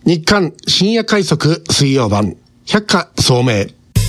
日刊深夜快速水曜版百花聡明。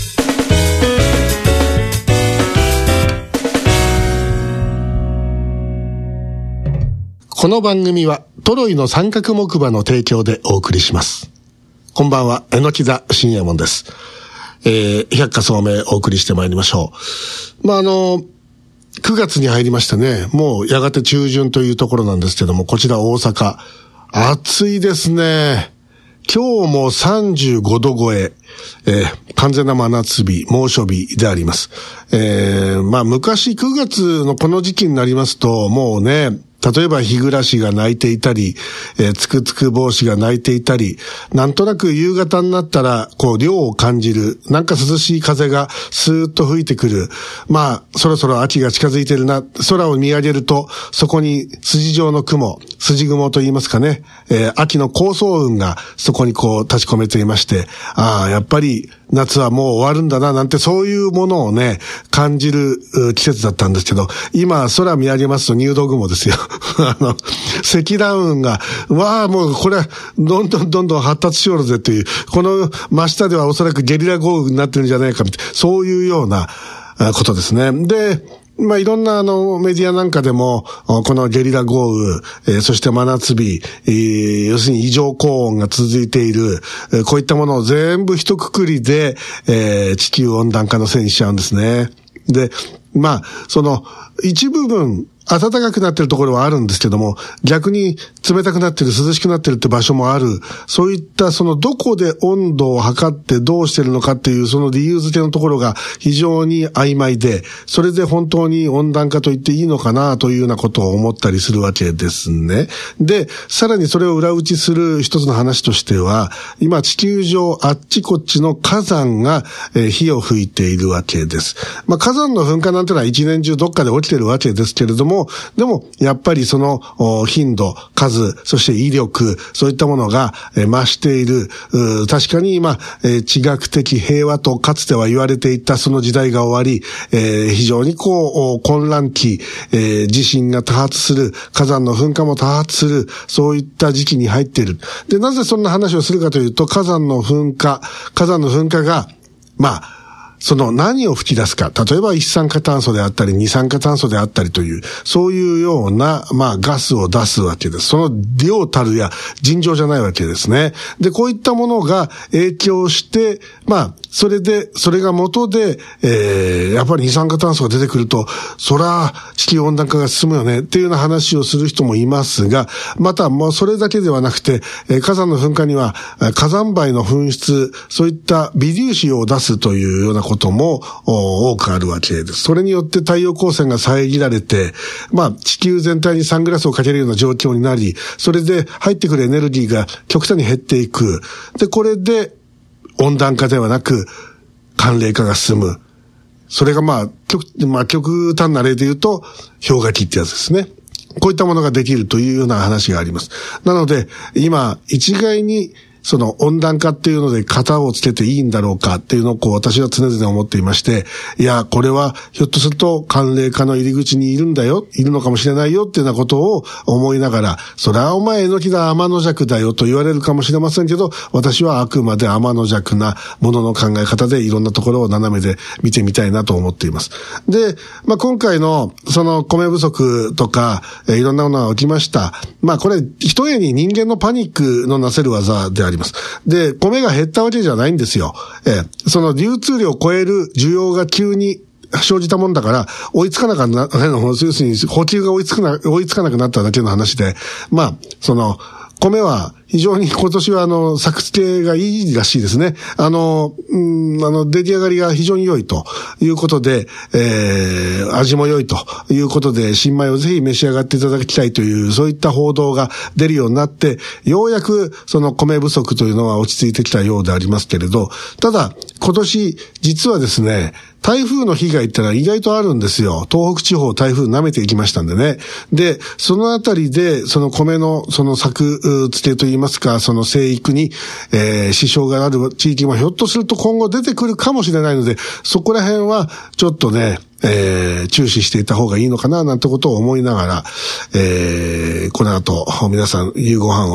この番組はトロイの三角木馬の提供でお送りします。こんばんは、榎木座深夜門です。百花聡明お送りしてまいりましょう。9月に入りましたね。もうやがて中旬というところなんですけども、こちら大阪暑いですね。今日も35度超え、完全な真夏日、猛暑日であります。昔9月のこの時期になりますと、もうね、例えば日暮らしが鳴いていたり、つくつく帽子が鳴いていたり、なんとなく夕方になったら、涼を感じる、なんか涼しい風がスーッと吹いてくる。そろそろ秋が近づいてるな。空を見上げると、そこに筋状の雲、筋雲と言いますかね、秋の高層雲がそこに立ち込めていまして、やっぱり夏はもう終わるんだな、なんてそういうものをね、感じる季節だったんですけど、今空見上げますと入道雲ですよ。積乱雲が、もうこれはどんどん発達しよるぜという、この真下ではおそらくゲリラ豪雨になってるんじゃないかみたいな、そういうようなことですね。で、いろんなメディアなんかでも、このゲリラ豪雨、そして真夏日、要するに異常高温が続いている、こういったものを全部一括りで、地球温暖化のせいにしちゃうんですね。で、その一部分、暖かくなってるところはあるんですけども、逆に冷たくなってる、涼しくなってるって場所もある。そういったどこで温度を測ってどうしてるのかっていうその理由付けのところが非常に曖昧で、それで本当に温暖化と言っていいのかなというようなことを思ったりするわけですね。で、さらにそれを裏打ちする一つの話としては、今地球上あっちこっちの火山が火を吹いているわけです。火山の噴火なんてのは一年中どっかで起きてるわけですけれども、でもやっぱりその頻度、数、そして威力、そういったものが増している。確かに今地学的平和とかつては言われていたその時代が終わり、非常に混乱期、地震が多発する、火山の噴火も多発する、そういった時期に入っている。で、なぜそんな話をするかというと、火山の噴火がその何を吹き出すか、例えば一酸化炭素であったり二酸化炭素であったりという、そういうような、ガスを出すわけです。その量たるや尋常じゃないわけですね。で、こういったものが影響して、それが元で、やっぱり二酸化炭素が出てくると、そら、地球温暖化が進むよね、っていうような話をする人もいますが、また、もうそれだけではなくて、火山の噴火には、火山灰の噴出、そういった微粒子を出すというようなことも多くあるわけです。それによって太陽光線が遮られて、地球全体にサングラスをかけるような状況になり、それで入ってくるエネルギーが極端に減っていく。で、これで温暖化ではなく寒冷化が進む。それが極端な例で言うと氷河期ってやつですね。こういったものができるというような話があります。なので今一概にその温暖化っていうので型をつけていいんだろうかっていうのを私は常々思っていまして、いや、これはひょっとすると寒冷化の入り口にいるのかもしれないよっていうようなことを思いながら、それはお前榎木だ天の弱だよと言われるかもしれませんけど、私はあくまで天の弱なものの考え方でいろんなところを斜めで見てみたいなと思っています。で、今回のその米不足とか、いろんなものが起きました。これ一重に人間のパニックのなせる技であります。で、米が減ったわけじゃないんですよ。その流通量を超える需要が急に生じたもんだから、追いつかなかった、要するに補給が追いつかなくなっただけの話で、米は非常に今年は作付けがいいらしいですね。出来上がりが非常に良いということで、味も良いということで、新米をぜひ召し上がっていただきたいという、そういった報道が出るようになって、ようやくその米不足というのは落ち着いてきたようでありますけれど、ただ今年実はですね、台風の被害ってのは意外とあるんですよ。東北地方台風舐めていきましたんでね。で、そのあたりで、その米のその作付けといいますか、その生育に、支障がある地域もひょっとすると今後出てくるかもしれないので、そこら辺はちょっとね、注視していた方がいいのかななんてことを思いながら、この後皆さん夕ご飯は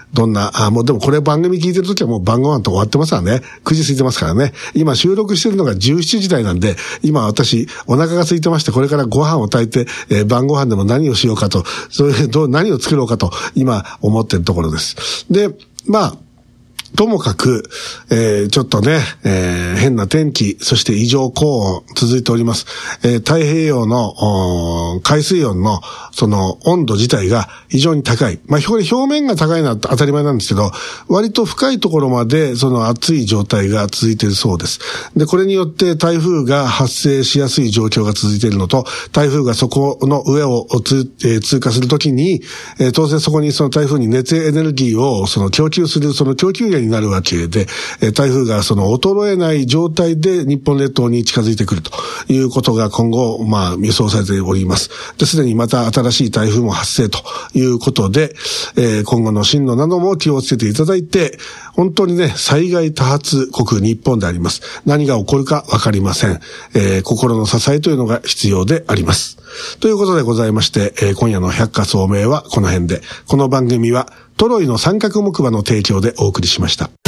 どんな、もうでもこれ番組聞いてるときはもう晩ご飯と終わってますからね。9時過ぎてますからね。今収録してるのが17時台なんで、今私お腹が空いてまして、これからご飯を炊いて、晩ご飯でも何をしようかと、そういう何を作ろうかと今思ってるところです。で、ともかく、ちょっとね、変な天気、そして異常高温続いております。太平洋の海水温のその温度自体が非常に高い。表面が高いのは当たり前なんですけど、割と深いところまでその暑い状態が続いているそうです。で、これによって台風が発生しやすい状況が続いているのと、台風がそこの上を通過するときに、当然そこにその台風に熱エネルギーをその供給する、その供給源になるわけで、台風がその衰えない状態で日本列島に近づいてくるということが今後、予想されております。で、すでにまた新しい台風も発生ということで、今後の進路なども気をつけていただいて、本当にね、災害多発国日本であります。何が起こるかわかりません。心の支えというのが必要であります。ということでございまして、今夜の百花聡明はこの辺で、この番組はトロイの三角木馬の提供でお送りしました。